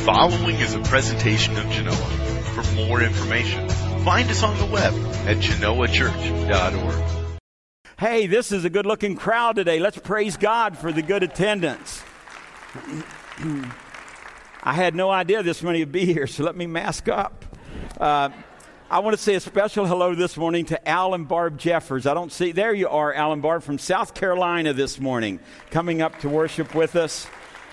following is a presentation of Genoa. For more information, find us on the web at genoachurch.org. Hey, this is a good-looking crowd today. Let's praise God for the good attendance. I had no idea this many would be here, so let me mask up. I want to say a special hello this morning to Al and Barb Jeffers. I don't see, there you are, Al and Barb from South Carolina this morning, coming up to worship with us.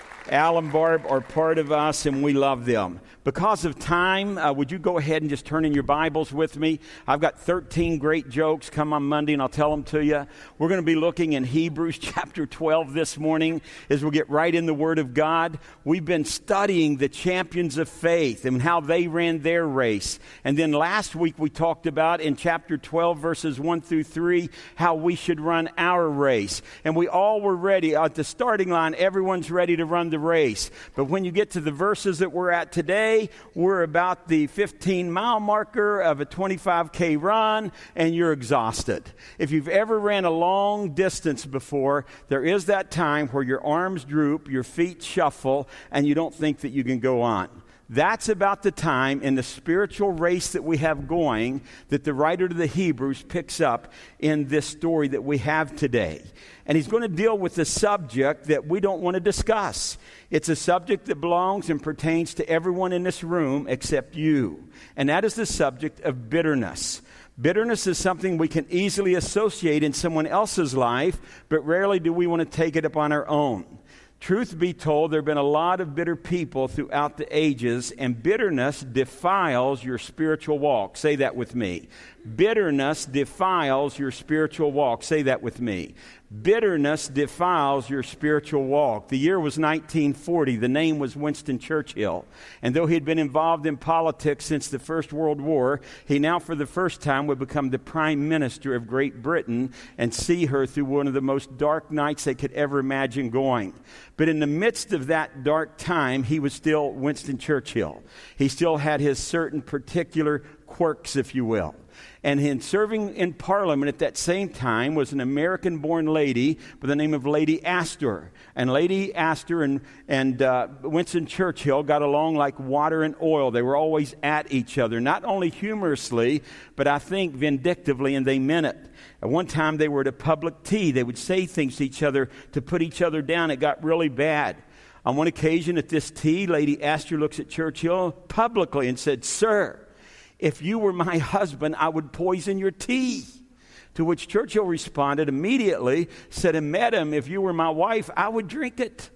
Al and Barb are part of us, and we love them. Because of time, would you go ahead and just turn in your Bibles with me? I've got 13 great jokes. Come on Monday, and I'll tell them to you. We're going to be looking in Hebrews chapter 12 this morning as we get right in the Word of God. We've been studying the champions of faith and how they ran their race. And then last week we talked about in chapter 12, verses 1 through 3, how we should run our race. And we all were ready. At the starting line, everyone's ready to run the race. But when you get to the verses that we're at today, we're about the 15-mile marker of a 25K run, and you're exhausted. If you've ever ran a long distance before, there is that time where your arms droop, your feet shuffle, and you don't think that you can go on. That's about the time in the spiritual race that we have going that the writer to the Hebrews picks up in this story that we have today. And he's going to deal with the subject that we don't want to discuss. It's a subject that belongs and pertains to everyone in this room except you. And that is the subject of bitterness. Bitterness is something we can easily associate in someone else's life, but rarely do we want to take it upon our own. Truth be told, there have been a lot of bitter people throughout the ages, and bitterness defiles your spiritual walk. Say that with me. Bitterness defiles your spiritual walk. Say that with me. Bitterness defiles your spiritual walk. The year was 1940. The name was Winston Churchill. And though he had been involved in politics since the First World War, he now for the first time would become the Prime Minister of Great Britain and see her through one of the most dark nights they could ever imagine going. But in the midst of that dark time, he was still Winston Churchill. He still had his certain particular quirks, if you will. And in serving in Parliament at that same time was an American-born lady by the name of Lady Astor. And Lady Astor and Winston Churchill got along like water and oil. They were always at each other, not only humorously, but I think vindictively, and they meant it. At one time, they were at a public tea. They would say things to each other to put each other down. It got really bad. On one occasion at this tea, Lady Astor looks at Churchill publicly and said, "Sir, if you were my husband, I would poison your tea." To which Churchill responded immediately, said, "Madam, if you were my wife, I would drink it."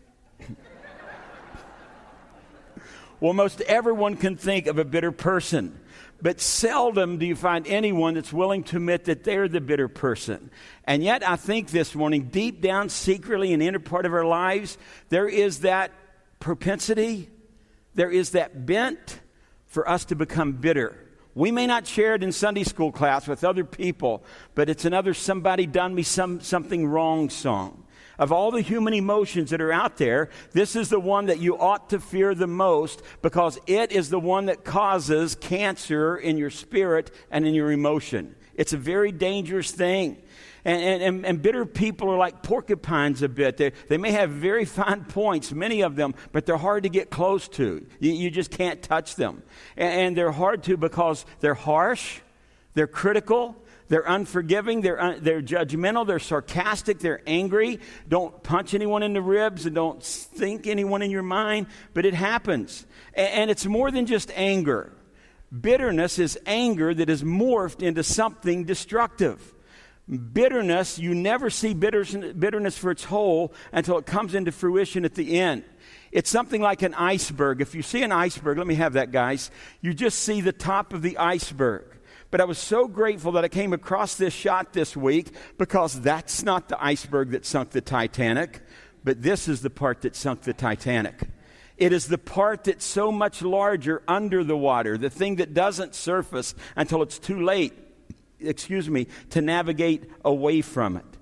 Well, most everyone can think of a bitter person, but seldom do you find anyone that's willing to admit that they're the bitter person. And yet, I think this morning, deep down, secretly, in the inner part of our lives, there is that propensity, there is that bent for us to become bitter. We may not share it in Sunday school class with other people, but it's another "somebody done me something wrong" song. Of all the human emotions that are out there, this is the one that you ought to fear the most because it is the one that causes cancer in your spirit and in your emotion. It's a very dangerous thing. And bitter people are like porcupines a bit. They may have very fine points, many of them, but they're hard to get close to. You just can't touch them. And they're hard to because they're harsh, they're critical, they're unforgiving, they're judgmental, they're sarcastic, they're angry. Don't punch anyone in the ribs and don't think anyone in your mind, but it happens. And it's more than just anger. Bitterness is anger that is morphed into something destructive. Bitterness, you never see bitterness for its whole until it comes into fruition at the end. It's something like an iceberg. If you see an iceberg, let me have that, guys. You just see the top of the iceberg. But I was so grateful that I came across this shot this week because that's not the iceberg that sunk the Titanic, but this is the part that sunk the Titanic. It is the part that's so much larger under the water, the thing that doesn't surface until it's too late, to navigate away from it.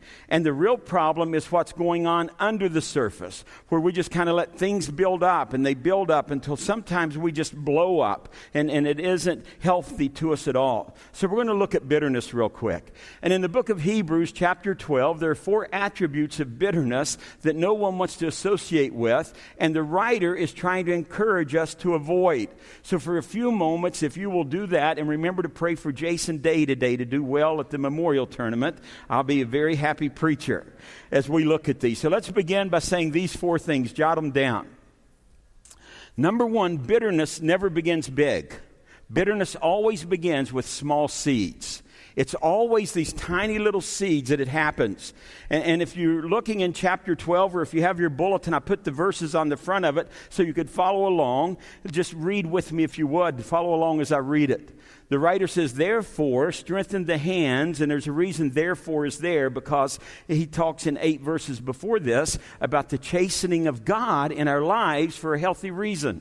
And the real problem is what's going on under the surface, where we just kind of let things build up, and they build up until sometimes we just blow up, and it isn't healthy to us at all. So we're going to look at bitterness real quick. And in the book of Hebrews, chapter 12, there are 4 attributes of bitterness that no one wants to associate with, and the writer is trying to encourage us to avoid. So for a few moments, if you will do that, and remember to pray for Jason Day today to do well at the memorial tournament, I'll be a very happy preacher as we look at these. So let's begin by saying these 4 things. Jot them down. Number 1, bitterness never begins big. Bitterness always begins with small seeds. It's always these tiny little seeds that it happens. And if you're looking in chapter 12, or if you have your bulletin, I put the verses on the front of it so you could follow along. Just read with me if you would. Follow along as I read it. The writer says, therefore, strengthen the hands. And there's a reason therefore is there, because he talks in 8 verses before this about the chastening of God in our lives for a healthy reason.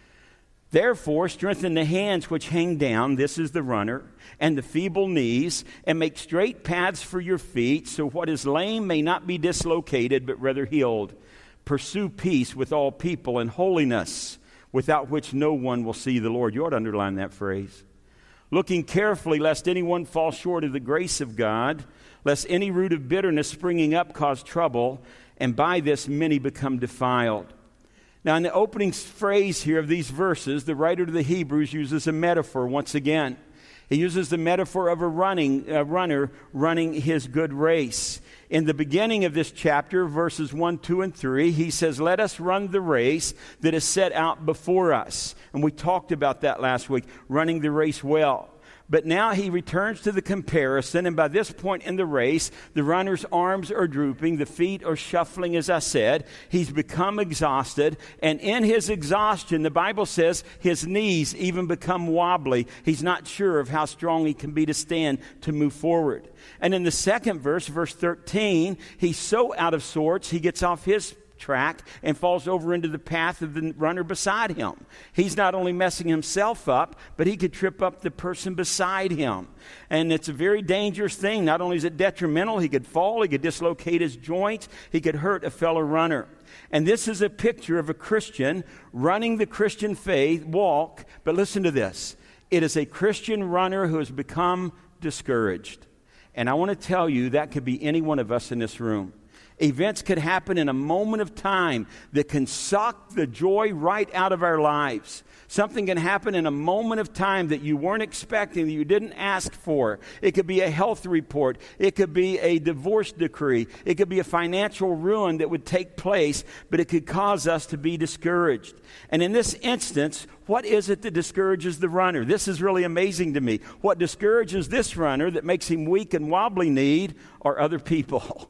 Therefore, strengthen the hands which hang down, this is the runner, and the feeble knees, and make straight paths for your feet, so what is lame may not be dislocated, but rather healed. Pursue peace with all people and holiness, without which no one will see the Lord. You ought to underline that phrase. Looking carefully, lest anyone fall short of the grace of God, lest any root of bitterness springing up cause trouble, and by this many become defiled. Now, in the opening phrase here of these verses, the writer to the Hebrews uses a metaphor once again. He uses the metaphor of a runner running his good race. In the beginning of this chapter, verses 1, 2, and 3, he says, let us run the race that is set out before us. And we talked about that last week, running the race well. But now he returns to the comparison, and by this point in the race, the runner's arms are drooping, the feet are shuffling, as I said. He's become exhausted, and in his exhaustion, the Bible says his knees even become wobbly. He's not sure of how strong he can be to stand to move forward. And in the second verse, verse 13, he's so out of sorts, he gets off his track and falls over into the path of the runner beside him. He's not only messing himself up, but he could trip up the person beside him. And it's a very dangerous thing. Not only is it detrimental, he could fall, he could dislocate his joints, he could hurt a fellow runner. And this is a picture of a Christian running the Christian faith walk. But listen to this. It is a Christian runner who has become discouraged. And I want to tell you that could be any one of us in this room. Events could happen in a moment of time that can suck the joy right out of our lives. Something can happen in a moment of time that you weren't expecting, that you didn't ask for. It could be a health report. It could be a divorce decree. It could be a financial ruin that would take place, but it could cause us to be discouraged. And in this instance, what is it that discourages the runner? This is really amazing to me. What discourages this runner that makes him weak and wobbly-kneed are other people.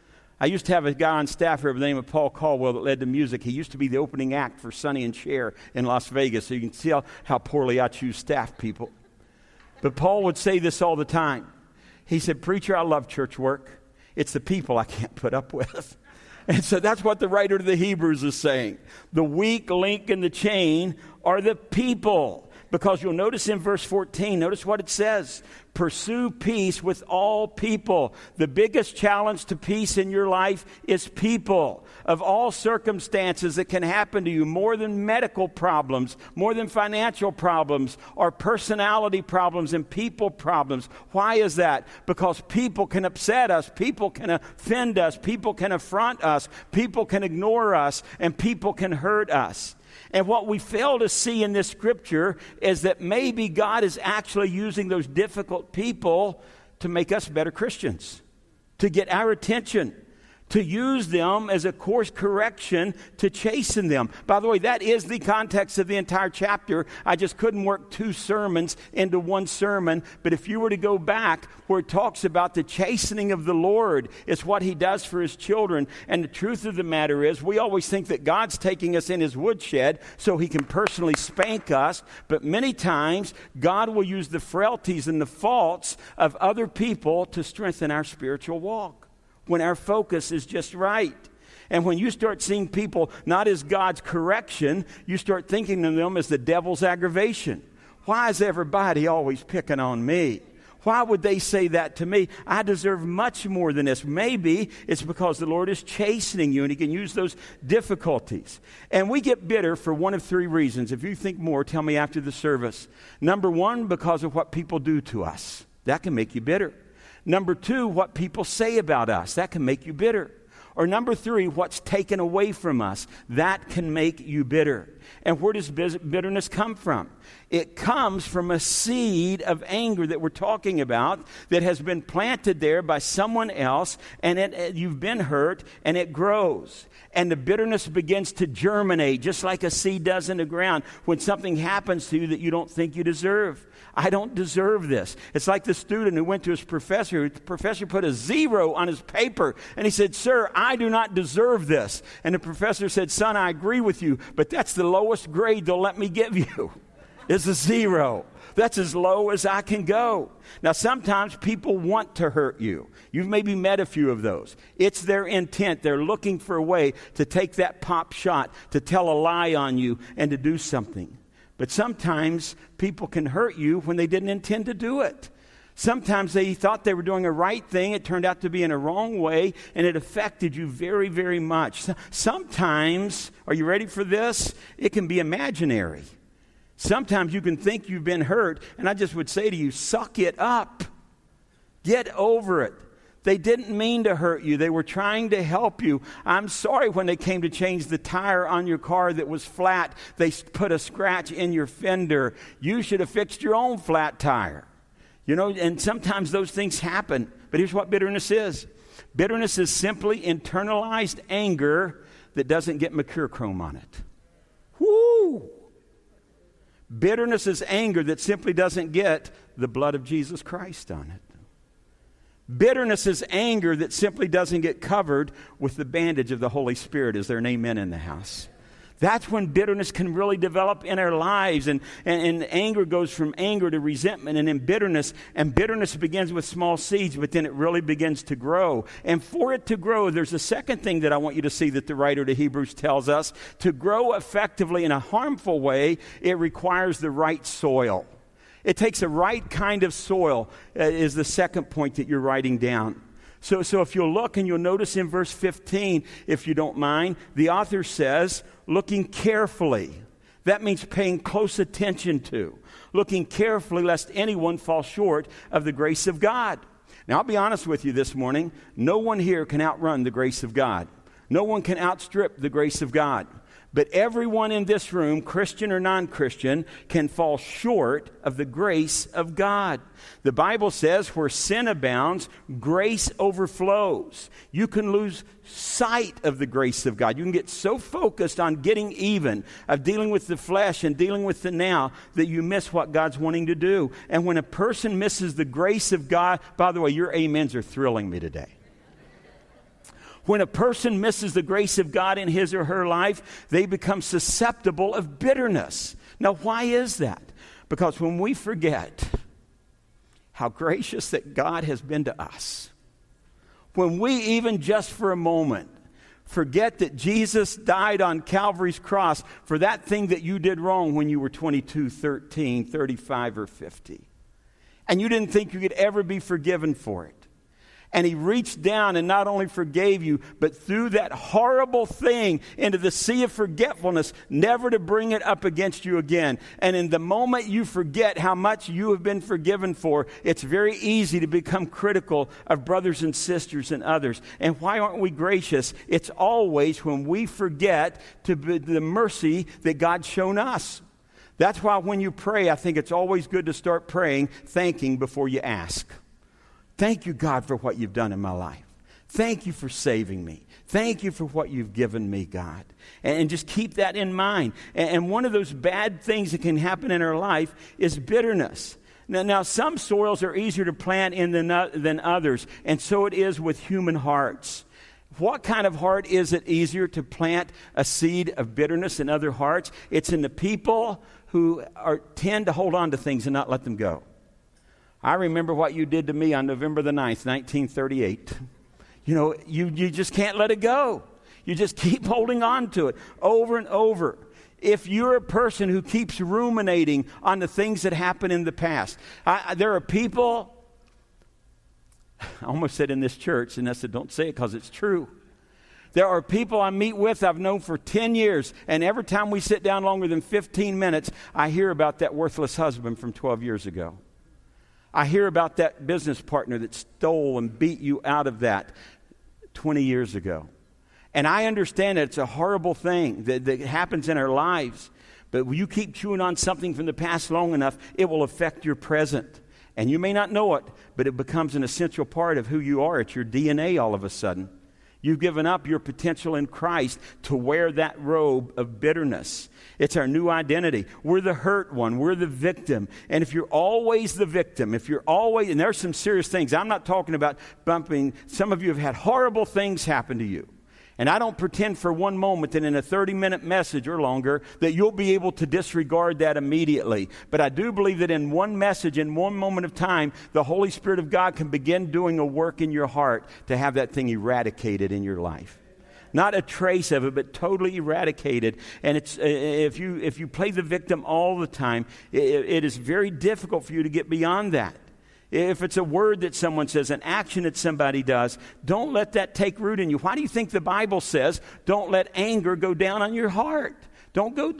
I used to have a guy on staff here by the name of Paul Caldwell that led the music. He used to be the opening act for Sonny and Cher in Las Vegas, so you can see how poorly I choose staff people. But Paul would say this all the time. He said, preacher, I love church work. It's the people I can't put up with. And so that's what the writer to the Hebrews is saying. The weak link in the chain are the people. Because you'll notice in verse 14, notice what it says. Pursue peace with all people. The biggest challenge to peace in your life is people. Of all circumstances that can happen to you, more than medical problems, more than financial problems, or personality problems and people problems. Why is that? Because people can upset us, people can offend us, people can affront us, people can ignore us, and people can hurt us. And what we fail to see in this scripture is that maybe God is actually using those difficult people to make us better Christians, to get our attention, to use them as a course correction to chasten them. By the way, that is the context of the entire chapter. I just couldn't work 2 sermons into one sermon. But if you were to go back where it talks about the chastening of the Lord, it's what he does for his children. And the truth of the matter is, we always think that God's taking us in his woodshed so he can personally spank us. But many times, God will use the frailties and the faults of other people to strengthen our spiritual walk, when our focus is just right. And when you start seeing people not as God's correction, you start thinking of them as the devil's aggravation. Why is everybody always picking on me? Why would they say that to me? I deserve much more than this. Maybe it's because the Lord is chastening you and He can use those difficulties. And we get bitter for one of three reasons. If you think more, tell me after the service. Number one, because of what people do to us. That can make you bitter. Number two, what people say about us. That can make you bitter. Or number three, what's taken away from us. That can make you bitter. And where does bitterness come from? It comes from a seed of anger that we're talking about that has been planted there by someone else, and you've been hurt, and it grows. And the bitterness begins to germinate, just like a seed does in the ground when something happens to you that you don't think you deserve. I don't deserve this. It's like the student who went to his professor. The professor put a 0 on his paper, and he said, "Sir, I do not deserve this." And the professor said, "Son, I agree with you, but that's the lowest grade they'll let me give you. It's a 0. That's as low as I can go." Now, sometimes people want to hurt you. You've maybe met a few of those. It's their intent. They're looking for a way to take that pop shot, to tell a lie on you, and to do something. But sometimes people can hurt you when they didn't intend to do it. Sometimes they thought they were doing a right thing. It turned out to be in a wrong way, and it affected you very, very much. Sometimes, are you ready for this? It can be imaginary. Sometimes you can think you've been hurt, and I just would say to you, suck it up. Get over it. They didn't mean to hurt you. They were trying to help you. I'm sorry when they came to change the tire on your car that was flat, they put a scratch in your fender. You should have fixed your own flat tire. You know, and sometimes those things happen. But here's what bitterness is. Bitterness is simply internalized anger that doesn't get mercurochrome on it. Woo! Bitterness is anger that simply doesn't get the blood of Jesus Christ on it. Bitterness is anger that simply doesn't get covered with the bandage of the Holy Spirit. Is there an amen in the house? That's when bitterness can really develop in our lives. And anger goes from anger to resentment and then bitterness. And bitterness begins with small seeds, but then it really begins to grow. And for it to grow, there's a second thing that I want you to see that the writer to Hebrews tells us. To grow effectively in a harmful way, it requires the right soil. It takes a right kind of soil, is the second point that you're writing down. So if you'll look and you'll notice in verse 15, if you don't mind, the author says, looking carefully. That means paying close attention to. Looking carefully lest anyone fall short of the grace of God. Now, I'll be honest with you this morning. No one here can outrun the grace of God. No one can outstrip the grace of God. But everyone in this room, Christian or non-Christian, can fall short of the grace of God. The Bible says where sin abounds, grace overflows. You can lose sight of the grace of God. You can get so focused on getting even, of dealing with the flesh and dealing with the now, that you miss what God's wanting to do. And when a person misses the grace of God, by the way, your amens are thrilling me today. When a person misses the grace of God in his or her life, they become susceptible of bitterness. Now, why is that? Because when we forget how gracious that God has been to us, when we even just for a moment forget that Jesus died on Calvary's cross for that thing that you did wrong when you were 22, 13, 35, or 50, and you didn't think you could ever be forgiven for it, and he reached down and not only forgave you, but threw that horrible thing into the sea of forgetfulness, never to bring it up against you again. And in the moment you forget how much you have been forgiven for, it's very easy to become critical of brothers and sisters and others. And why aren't we gracious? It's always when we forget to be the mercy that God's shown us. That's why when you pray, I think it's always good to start praying, thanking before you ask. Thank you, God, for what you've done in my life. Thank you for saving me. Thank you for what you've given me, God. And just keep that in mind. And one of those bad things that can happen in our life is bitterness. Now some soils are easier to plant in than others, and so it is with human hearts. What kind of heart is it easier to plant a seed of bitterness in other hearts? It's in the people who tend to hold on to things and not let them go. I remember what you did to me on November the 9th, 1938. You know, you just can't let it go. You just keep holding on to it over and over. If you're a person who keeps ruminating on the things that happened in the past, there are people I almost said in this church, and I said, don't say it because it's true. There are people I meet with I've known for 10 years, and every time we sit down longer than 15 minutes, I hear about that worthless husband from 12 years ago. I hear about that business partner that stole and beat you out of that 20 years ago. And I understand that it's a horrible thing that happens in our lives, but when you keep chewing on something from the past long enough, it will affect your present. And you may not know it, but it becomes an essential part of who you are. It's your DNA all of a sudden. You've given up your potential in Christ to wear that robe of bitterness. It's our new identity. We're the hurt one. We're the victim. And if you're always the victim, and there's some serious things. I'm not talking about bumping. Some of you have had horrible things happen to you. And I don't pretend for one moment that in a 30-minute message or longer that you'll be able to disregard that immediately. But I do believe that in one message, in one moment of time, the Holy Spirit of God can begin doing a work in your heart to have that thing eradicated in your life. Not a trace of it, but totally eradicated. And it's if you play the victim all the time, it is very difficult for you to get beyond that. If it's a word that someone says, an action that somebody does, don't let that take root in you. Why do you think the Bible says, don't let anger go down on your heart? Don't go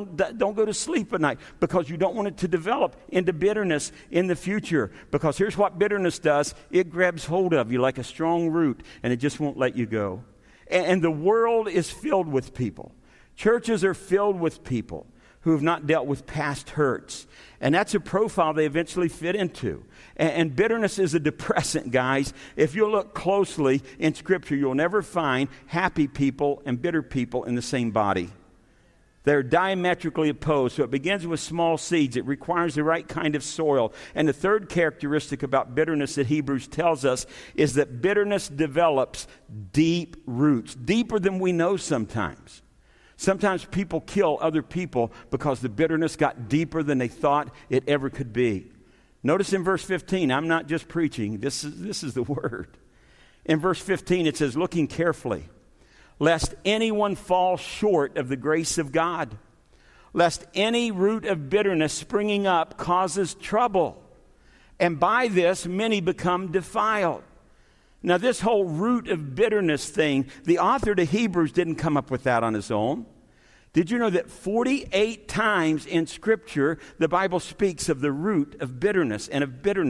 to sleep at night because you don't want it to develop into bitterness in the future. Because here's what bitterness does. It grabs hold of you like a strong root, and it just won't let you go. And the world is filled with people. Churches are filled with people who have not dealt with past hurts. And that's a profile they eventually fit into. And bitterness is a depressant, guys. If you look closely in Scripture, you'll never find happy people and bitter people in the same body. They're diametrically opposed. So it begins with small seeds. It requires the right kind of soil. And the third characteristic about bitterness that Hebrews tells us is that bitterness develops deep roots, deeper than we know sometimes. Sometimes people kill other people because the bitterness got deeper than they thought it ever could be. Notice in verse 15, I'm not just preaching, this is the word. In verse 15 it says, looking carefully, lest anyone fall short of the grace of God, lest any root of bitterness springing up causes trouble, and by this many become defiled. Now this whole root of bitterness thing, the author to Hebrews didn't come up with that on his own. Did you know that 48 times in Scripture the Bible speaks of the root of bitterness and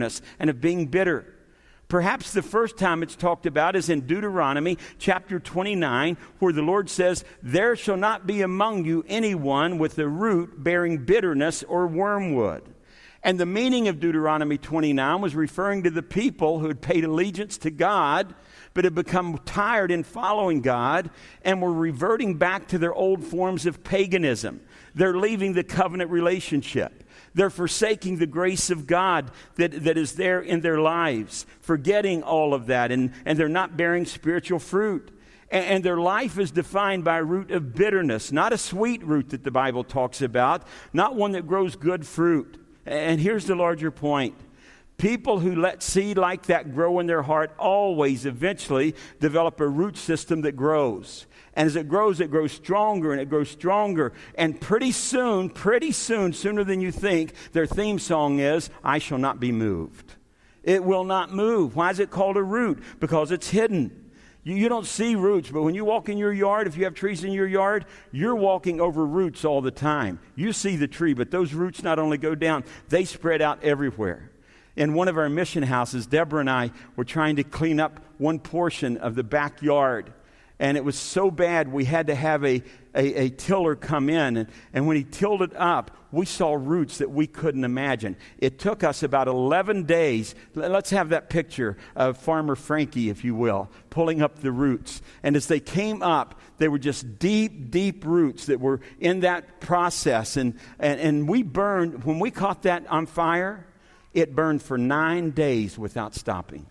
of being bitter? Perhaps the first time it's talked about is in Deuteronomy chapter 29, where the Lord says, there shall not be among you anyone with a root bearing bitterness or wormwood. And the meaning of Deuteronomy 29 was referring to the people who had paid allegiance to God, but had become tired in following God and were reverting back to their old forms of paganism. They're leaving the covenant relationship. They're forsaking the grace of God that is there in their lives, forgetting all of that, and they're not bearing spiritual fruit. And their life is defined by a root of bitterness, not a sweet root that the Bible talks about, not one that grows good fruit. And here's the larger point. People who let seed like that grow in their heart always eventually develop a root system that grows. And as it grows stronger and it grows stronger. And pretty soon, sooner than you think, their theme song is, I shall not be moved. It will not move. Why is it called a root? Because it's hidden. You don't see roots, but when you walk in your yard, if you have trees in your yard, you're walking over roots all the time. You see the tree, but those roots not only go down, they spread out everywhere. In one of our mission houses, Deborah and I were trying to clean up one portion of the backyard. And it was so bad we had to have a tiller come in. And when he tilled it up, we saw roots that we couldn't imagine. It took us about 11 days. Let's have that picture of Farmer Frankie, if you will, pulling up the roots. And as they came up, they were just deep, deep roots that were in that process. And we burned, when we caught that on fire, it burned for 9 days without stopping.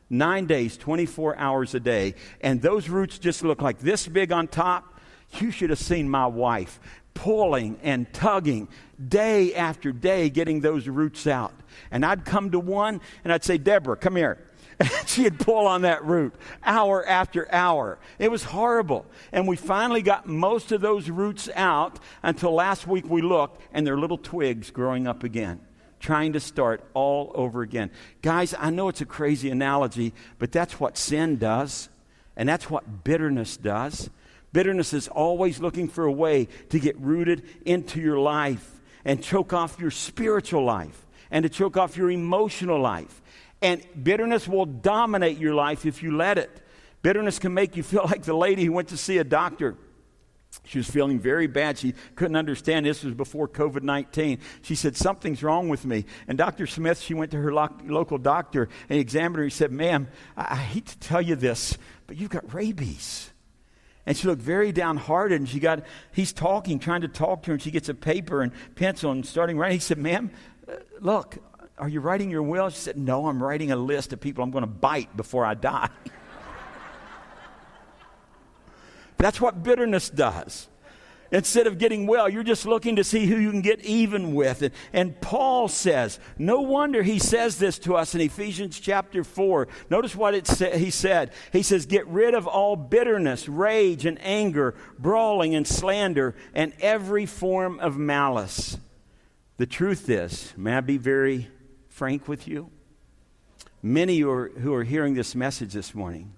9 days, 24 hours a day. And those roots just look like this big on top. You should have seen my wife pulling and tugging day after day, getting those roots out. And I'd come to one and I'd say, Deborah, come here. And she'd pull on that root hour after hour. It was horrible. And we finally got most of those roots out until last week we looked and there are little twigs growing up again. trying to start all over again. Guys, I know it's a crazy analogy, but that's what sin does, and that's what bitterness does. Bitterness is always looking for a way to get rooted into your life and choke off your spiritual life and to choke off your emotional life. And bitterness will dominate your life if you let it. Bitterness can make you feel like the lady who went to see a doctor. She was feeling very bad. She couldn't understand. This was before COVID-19. She said, something's wrong with me. And Dr. Smith, she went to her local doctor and he examined her. He said, ma'am, I hate to tell you this, but you've got rabies. And she looked very downhearted, and he's talking, trying to talk to her, and she gets a paper and pencil and starting writing. He said, ma'am, look, are you writing your will? She said, no, I'm writing a list of people I'm going to bite before I die. That's what bitterness does. Instead of getting well, you're just looking to see who you can get even with. And Paul says, no wonder he says this to us in Ephesians chapter 4. Notice what he said. He says, get rid of all bitterness, rage, and anger, brawling and slander, and every form of malice. The truth is, may I be very frank with you? Many who are hearing this message this morning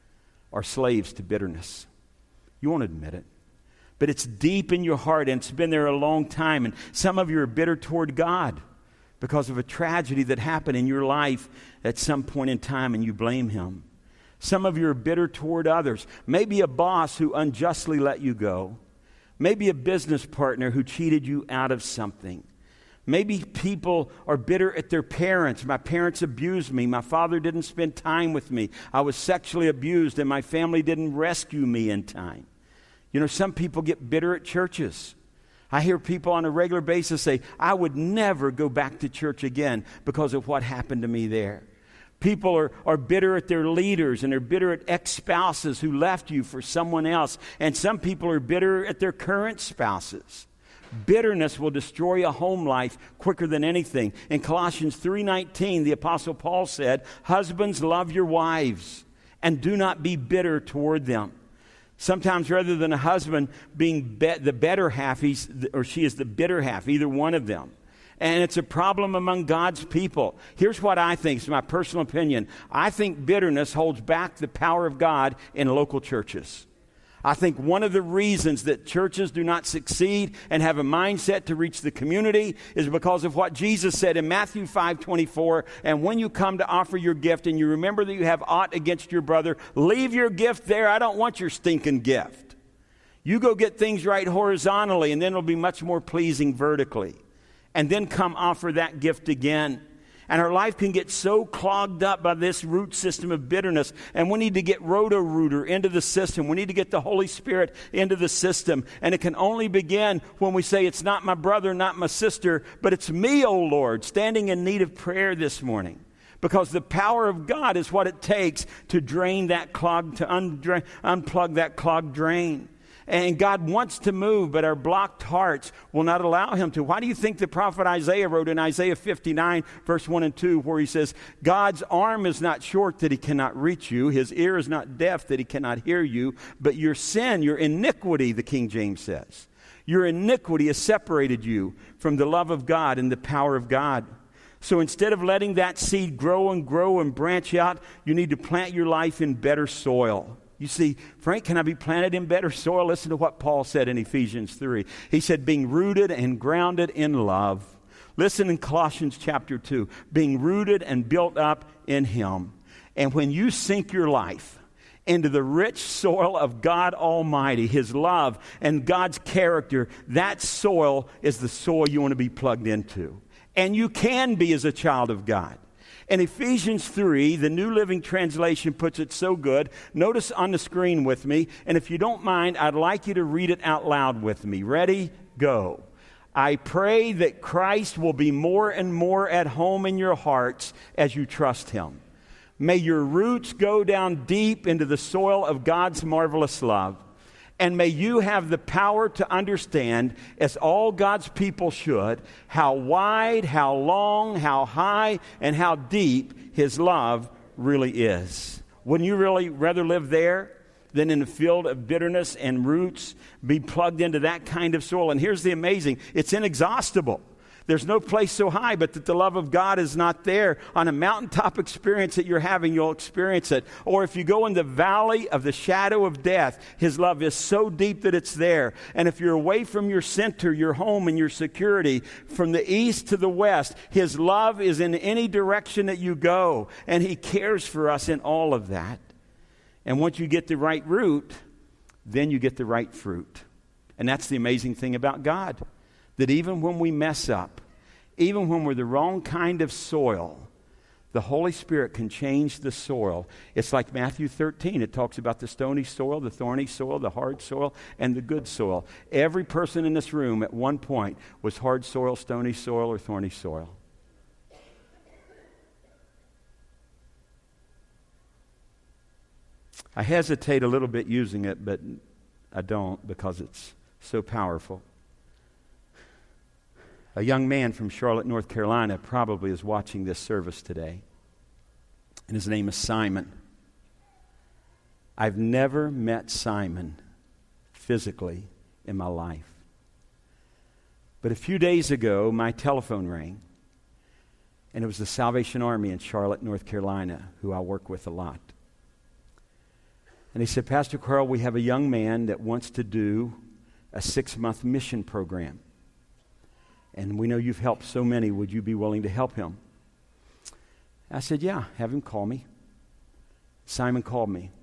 are slaves to bitterness. You won't admit it. But it's deep in your heart, and it's been there a long time. And some of you are bitter toward God because of a tragedy that happened in your life at some point in time, and you blame Him. Some of you are bitter toward others. Maybe a boss who unjustly let you go. Maybe a business partner who cheated you out of something. Maybe people are bitter at their parents. My parents abused me. My father didn't spend time with me. I was sexually abused, and my family didn't rescue me in time. You know, some people get bitter at churches. I hear people on a regular basis say, I would never go back to church again because of what happened to me there. People are bitter at their leaders, and they're bitter at ex-spouses who left you for someone else. And some people are bitter at their current spouses. Bitterness will destroy a home life quicker than anything. In Colossians 3:19, the Apostle Paul said, husbands, love your wives and do not be bitter toward them. Sometimes rather than a husband being the better half, he or she is the bitter half, either one of them. And it's a problem among God's people. Here's what I think, it's my personal opinion. I think bitterness holds back the power of God in local churches. I think one of the reasons that churches do not succeed and have a mindset to reach the community is because of what Jesus said in Matthew 5:24. And when you come to offer your gift and you remember that you have aught against your brother, leave your gift there. I don't want your stinking gift. You go get things right horizontally, and then it'll be much more pleasing vertically. And then come offer that gift again. And our life can get so clogged up by this root system of bitterness. And we need to get Roto-Rooter into the system. We need to get the Holy Spirit into the system. And it can only begin when we say, it's not my brother, not my sister, but it's me, O Lord, standing in need of prayer this morning. Because the power of God is what it takes to drain that clog, to unplug that clogged drain. And God wants to move, but our blocked hearts will not allow Him to. Why do you think the prophet Isaiah wrote in Isaiah 59, verse 1 and 2, where he says, God's arm is not short that He cannot reach you. His ear is not deaf that He cannot hear you. But your sin, your iniquity, the King James says, your iniquity has separated you from the love of God and the power of God. So instead of letting that seed grow and branch out, you need to plant your life in better soil. You see, Frank, can I be planted in better soil? Listen to what Paul said in Ephesians 3. He said, being rooted and grounded in love. Listen in Colossians chapter 2, being rooted and built up in Him. And when you sink your life into the rich soil of God Almighty, His love and God's character, that soil is the soil you want to be plugged into. And you can be as a child of God. In Ephesians 3, the New Living Translation puts it so good. Notice on the screen with me, and if you don't mind, I'd like you to read it out loud with me. Ready? Go. I pray that Christ will be more and more at home in your hearts as you trust Him. May your roots go down deep into the soil of God's marvelous love. And may you have the power to understand, as all God's people should, how wide, how long, how high, and how deep His love really is. Wouldn't you really rather live there than in a field of bitterness and roots, be plugged into that kind of soil? And here's the amazing, it's inexhaustible. There's no place so high but that the love of God is not there. On a mountaintop experience that you're having, you'll experience it. Or if you go in the valley of the shadow of death, His love is so deep that it's there. And if you're away from your center, your home, and your security, from the east to the west, His love is in any direction that you go. And He cares for us in all of that. And once you get the right root, then you get the right fruit. And that's the amazing thing about God. That even when we mess up, even when we're the wrong kind of soil, the Holy Spirit can change the soil. It's like Matthew 13. It talks about the stony soil, the thorny soil, the hard soil, and the good soil. Every person in this room at one point was hard soil, stony soil, or thorny soil. I hesitate a little bit using it, but I don't because it's so powerful. A young man from Charlotte, North Carolina probably is watching this service today. And his name is Simon. I've never met Simon physically in my life. But a few days ago, my telephone rang. And it was the Salvation Army in Charlotte, North Carolina, who I work with a lot. And he said, Pastor Carl, we have a young man that wants to do a 6-month mission program. And we know you've helped so many. Would you be willing to help him? I said, yeah, have him call me. Simon called me.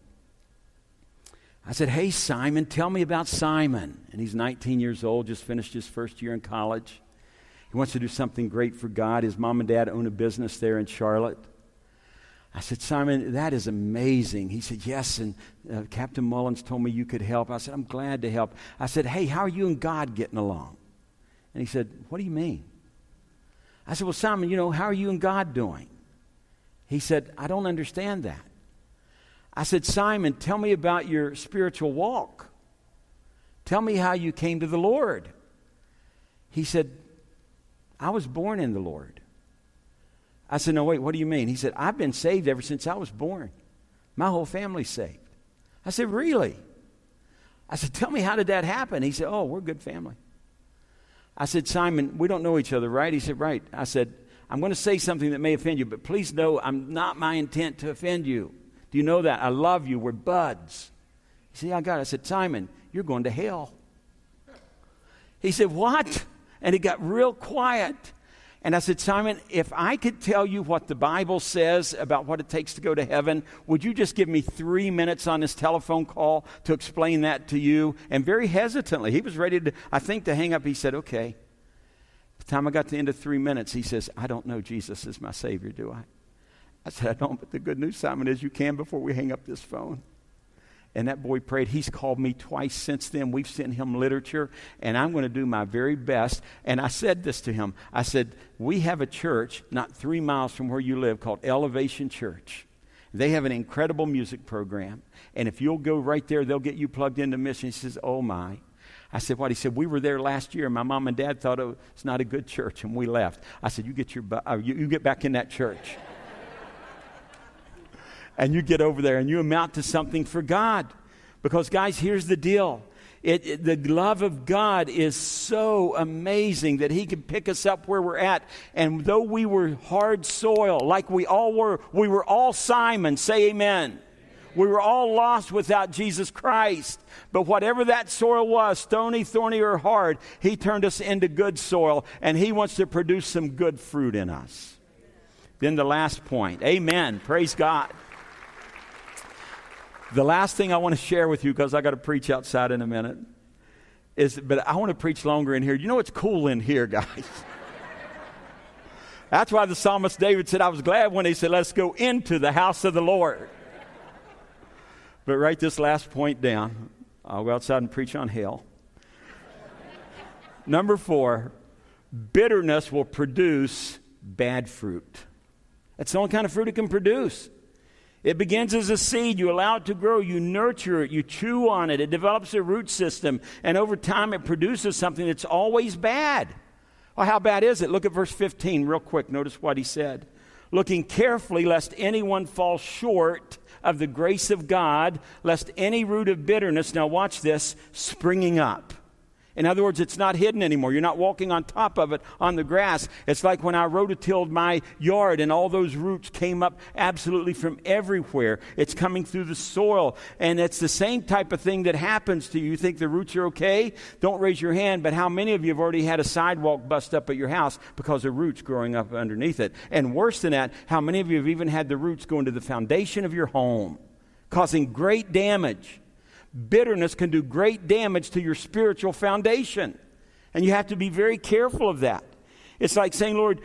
I said, hey, Simon, tell me about Simon. And he's 19 years old, just finished his first year in college. He wants to do something great for God. His mom and dad own a business there in Charlotte. I said, Simon, that is amazing. He said, yes, and Captain Mullins told me you could help. I said, I'm glad to help. I said, hey, how are you and God getting along? And he said, what do you mean? I said, well, Simon, how are you and God doing? He said, I don't understand that. I said, Simon, tell me about your spiritual walk. Tell me how you came to the Lord. He said, I was born in the Lord. I said, no, wait, what do you mean? He said, I've been saved ever since I was born. My whole family's saved. I said, really? I said, tell me, how did that happen? He said, oh, we're a good family. I said, Simon, we don't know each other, right? He said, right. I said, I'm going to say something that may offend you, but please know I'm not my intent to offend you. Do you know that? I love you. We're buds. He said, yeah, I got it. I said, Simon, you're going to hell. He said, what? And he got real quiet. And I said, Simon, if I could tell you what the Bible says about what it takes to go to heaven, would you just give me 3 minutes on this telephone call to explain that to you? And very hesitantly, he was ready to, I think, to hang up. He said, okay. By the time I got to the end of 3 minutes, he says, I don't know Jesus is my Savior, do I? I said, I don't, but the good news, Simon, is you can before we hang up this phone. And that boy prayed. He's called me twice since then. We've sent him literature, and I'm going to do my very best. And I said this to him. I said, we have a church not 3 miles from where you live called Elevation Church. They have an incredible music program. And if you'll go right there, they'll get you plugged into mission. He says, oh, my. I said, what? He said, we were there last year. My mom and dad thought it's not a good church, and we left. I said, you get back in that church. And you get over there and you amount to something for God. Because, guys, here's the deal. The love of God is so amazing that He can pick us up where we're at. And though we were hard soil, like we all were, we were all Simon. Say amen. We were all lost without Jesus Christ. But whatever that soil was, stony, thorny, or hard, He turned us into good soil. And He wants to produce some good fruit in us. Then the last point. Amen. Praise God. The last thing I want to share with you, because I got to preach outside in a minute, but I want to preach longer in here. You know it's cool in here, guys. That's why the psalmist David said, I was glad when he said, let's go into the house of the Lord. But write this last point down. I'll go outside and preach on hell. Number 4, bitterness will produce bad fruit. That's the only kind of fruit it can produce. It begins as a seed. You allow it to grow. You nurture it. You chew on it. It develops a root system. And over time, it produces something that's always bad. Well, how bad is it? Look at verse 15 real quick. Notice what he said. Looking carefully lest anyone fall short of the grace of God, lest any root of bitterness, now watch this, springing up. In other words, it's not hidden anymore. You're not walking on top of it on the grass. It's like when I rototilled my yard and all those roots came up absolutely from everywhere. It's coming through the soil. And it's the same type of thing that happens to you. You think the roots are okay? Don't raise your hand, but how many of you have already had a sidewalk bust up at your house because of roots growing up underneath it? And worse than that, how many of you have even had the roots go into the foundation of your home, causing great damage? Bitterness can do great damage to your spiritual foundation. And you have to be very careful of that. It's like saying, Lord,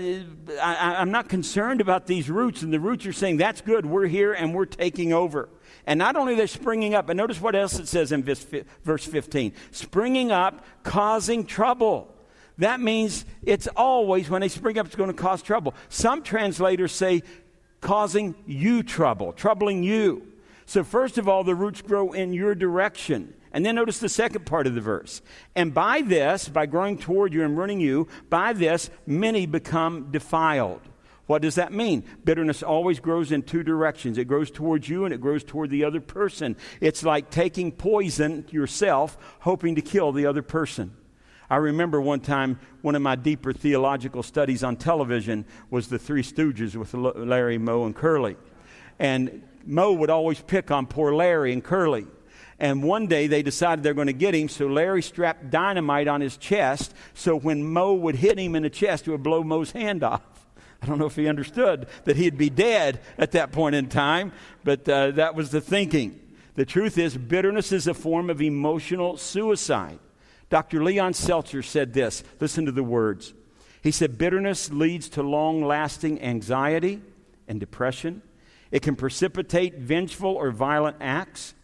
I'm not concerned about these roots. And the roots are saying, that's good. We're here and we're taking over. And not only they're springing up, but notice what else it says in verse 15. Springing up, causing trouble. That means it's always, when they spring up, it's going to cause trouble. Some translators say, causing you trouble, troubling you. So first of all, the roots grow in your direction. And then notice the second part of the verse. And by this, by growing toward you and running you, by this, many become defiled. What does that mean? Bitterness always grows in two directions. It grows towards you and it grows toward the other person. It's like taking poison yourself, hoping to kill the other person. I remember one time, one of my deeper theological studies on television was the Three Stooges with Larry, Moe, and Curly. And Moe would always pick on poor Larry and Curly. And one day they decided they're going to get him, so Larry strapped dynamite on his chest, so when Moe would hit him in the chest, it would blow Moe's hand off. I don't know if he understood that he'd be dead at that point in time, but that was the thinking. The truth is, bitterness is a form of emotional suicide. Dr. Leon Seltzer said this. Listen to the words. He said, bitterness leads to long-lasting anxiety and depression. It can precipitate vengeful or violent acts.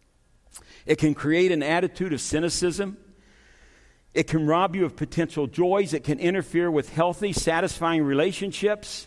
It can create an attitude of cynicism. It can rob you of potential joys. It can interfere with healthy, satisfying relationships.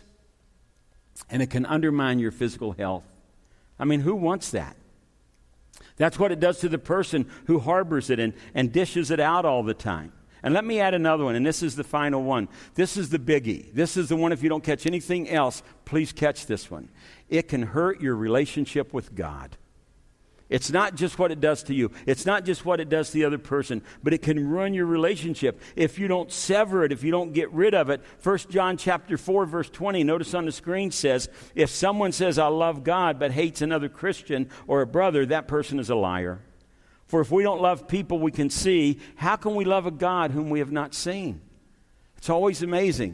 And it can undermine your physical health. I mean, who wants that? That's what it does to the person who harbors it and dishes it out all the time. And let me add another one, and this is the final one. This is the biggie. This is the one, if you don't catch anything else, please catch this one. It can hurt your relationship with God. It's not just what it does to you. It's not just what it does to the other person, but it can ruin your relationship if you don't sever it, if you don't get rid of it. 1 John chapter 4, verse 20, notice on the screen says, if someone says, I love God, but hates another Christian or a brother, that person is a liar. For if we don't love people we can see, how can we love a God whom we have not seen? It's always amazing.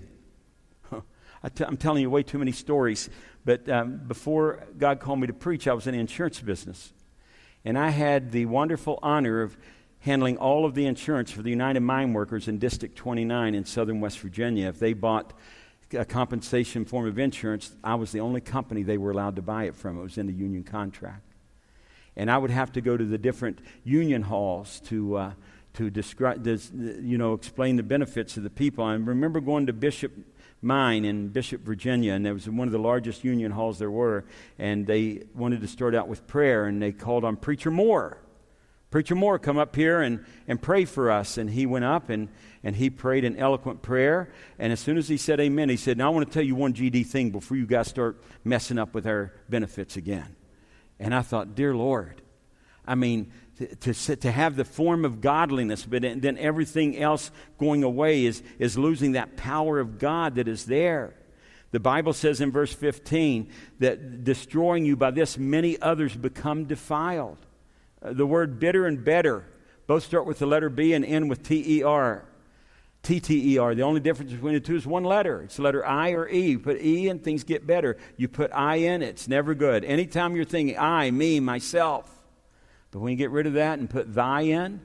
I'm telling you way too many stories, but before God called me to preach, I was in the insurance business. And I had the wonderful honor of handling all of the insurance for the United Mine Workers in District 29 in southern West Virginia. If they bought a compensation form of insurance, I was the only company they were allowed to buy it from. It was in the union contract. And I would have to go to the different union halls to describe, explain the benefits of the people. I remember going to Bishop Mine in Bishop, Virginia, and there was one of the largest union halls there were, and they wanted to start out with prayer, and they called on Preacher Moore. Preacher Moore, come up here and pray for us. And he went up and he prayed an eloquent prayer, and as soon as he said amen, he said, now I want to tell you one GD thing before you guys start messing up with our benefits again. And I thought, dear Lord, I mean, to have the form of godliness, but then everything else going away is losing that power of God that is there. The Bible says in verse 15 that destroying you by this, many others become defiled. The word bitter and better both start with the letter B and end with T-E-R. T-T-E-R. The only difference between the two is one letter. It's the letter I or E. You put E and things get better. You put I in, it's never good. Anytime you're thinking I, me, myself. But when you get rid of that and put thy in,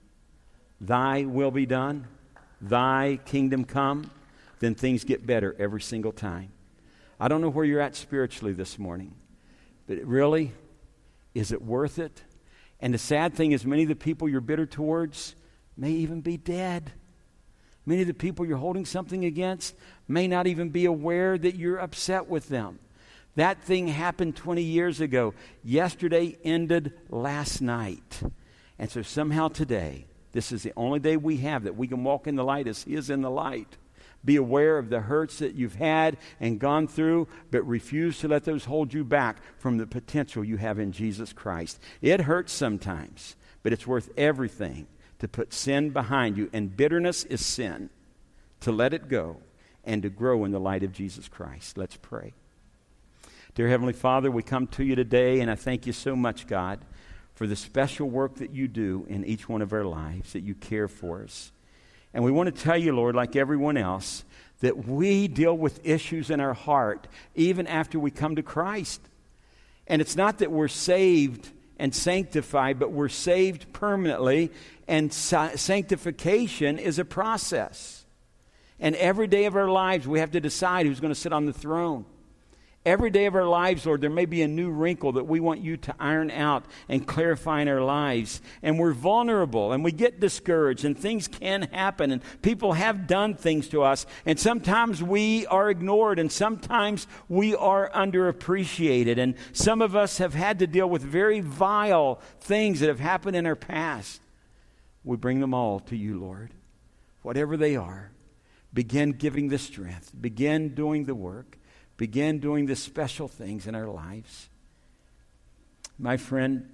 thy will be done, thy kingdom come, then things get better every single time. I don't know where you're at spiritually this morning, but really, is it worth it? And the sad thing is many of the people you're bitter towards may even be dead. Many of the people you're holding something against may not even be aware that you're upset with them. That thing happened 20 years ago. Yesterday ended last night. And so somehow today, this is the only day we have that we can walk in the light as He is in the light. Be aware of the hurts that you've had and gone through, but refuse to let those hold you back from the potential you have in Jesus Christ. It hurts sometimes, but it's worth everything to put sin behind you, and bitterness is sin, to let it go and to grow in the light of Jesus Christ. Let's pray. Dear Heavenly Father, we come to you today, and I thank you so much, God, for the special work that you do in each one of our lives, that you care for us. And we want to tell you, Lord, like everyone else, that we deal with issues in our heart even after we come to Christ. And it's not that we're saved and sanctified, but we're saved permanently, and sanctification is a process. And every day of our lives, we have to decide who's going to sit on the throne. Every day of our lives, Lord, there may be a new wrinkle that we want you to iron out and clarify in our lives. And we're vulnerable, and we get discouraged, and things can happen, and people have done things to us. And sometimes we are ignored, and sometimes we are underappreciated. And some of us have had to deal with very vile things that have happened in our past. We bring them all to you, Lord. Whatever they are, begin giving the strength. Begin doing the work. Begin doing the special things in our lives. My friend,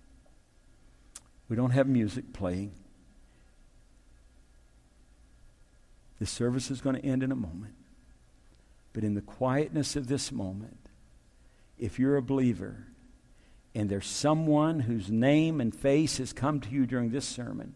we don't have music playing. The service is going to end in a moment. But in the quietness of this moment, if you're a believer and there's someone whose name and face has come to you during this sermon,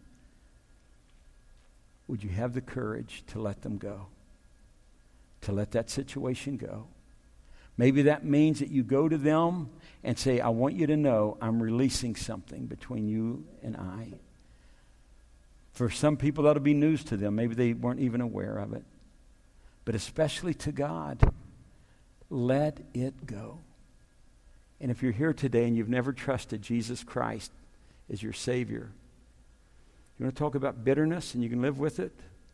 would you have the courage to let them go? To let that situation go? Maybe that means that you go to them and say, I want you to know I'm releasing something between you and I. For some people, that'll be news to them. Maybe they weren't even aware of it. But especially to God, let it go. And if you're here today and you've never trusted Jesus Christ as your Savior, you want to talk about bitterness and you can live with it?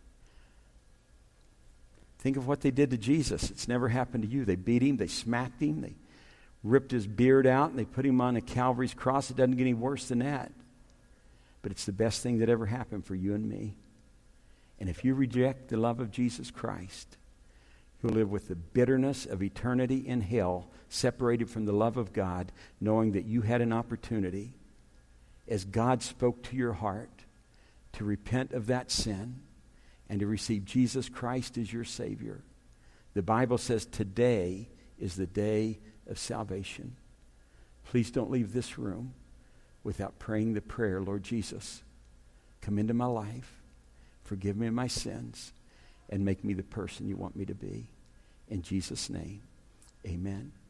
Think of what they did to Jesus. It's never happened to you. They beat him. They smacked him. They ripped his beard out, and they put him on a Calvary's cross. It doesn't get any worse than that. But it's the best thing that ever happened for you and me. And if you reject the love of Jesus Christ, you'll live with the bitterness of eternity in hell, separated from the love of God, knowing that you had an opportunity, as God spoke to your heart, to repent of that sin and to receive Jesus Christ as your Savior. The Bible says today is the day of salvation. Please don't leave this room without praying the prayer, Lord Jesus, come into my life, forgive me of my sins, and make me the person you want me to be. In Jesus' name, amen.